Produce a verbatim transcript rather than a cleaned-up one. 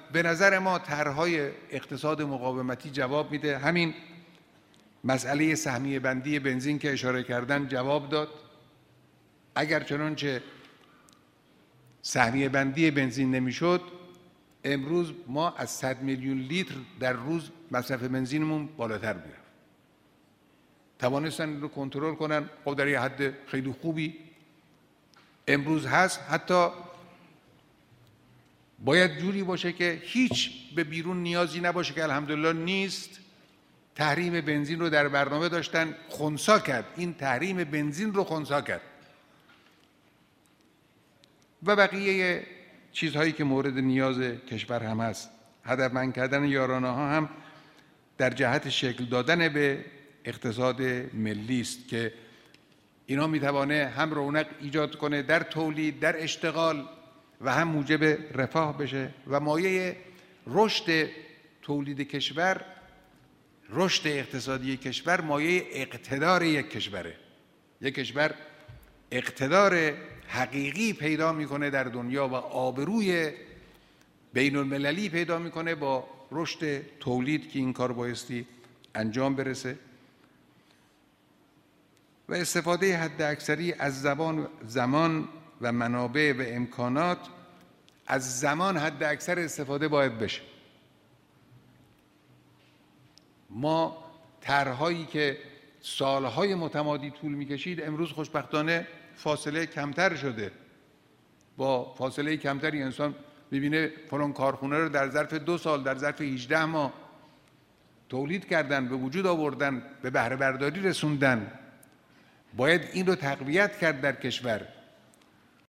به نظر ما طرح‌های اقتصاد مقاومتی جواب میده. همین مسئله سهمیه بندی بنزین که اشاره کردن جواب داد. اگر چنانچه سهمیه بندی بنزین نمیشد، امروز ما از صد میلیون لیتر در روز مصرف بنزینمون بالاتر میرفت. توانستن رو کنترل کنن. خب در یه حد خیلی خوبی امروز هست. حتی باید جوری باشه که هیچ به بیرون نیازی نباشه، که الحمدلله نیست. تحریم بنزین رو در برنامه داشتن، خنثی کرد. این تحریم بنزین رو خنثی کرد. و بقیه چیزهایی که مورد نیاز کشور هم هست. هدفمند کردن یارانه ها هم در جهت شکل دادن به اقتصاد ملی است که اینا میتوانه هم رونق ایجاد کنه در تولید، در اشتغال و هم موجب رفاه بشه و مایه رشد تولید کشور، رشد اقتصادی کشور مایه اقتدار یک کشوره. یک کشور اقتدار حقیقی پیدا میکنه در دنیا و آبروی بین المللی پیدا میکنه با رشد تولید که این کار بایستی انجام برسه و استفاده حد اکثری از زبان زمان و منابع و امکانات. از زمان حد اکثر استفاده باید بشه. ما طرح‌هایی که سالهای متمادی طول میکشید امروز خوشبختانه فاصله کمتر شده. با فاصله کمتری انسان میبینه فلان کارخونه رو در ظرف دو سال، در ظرف هجده ماه تولید کردن، به وجود آوردن، به بهره برداری رسوندن. باید این رو تقویت کرد در کشور.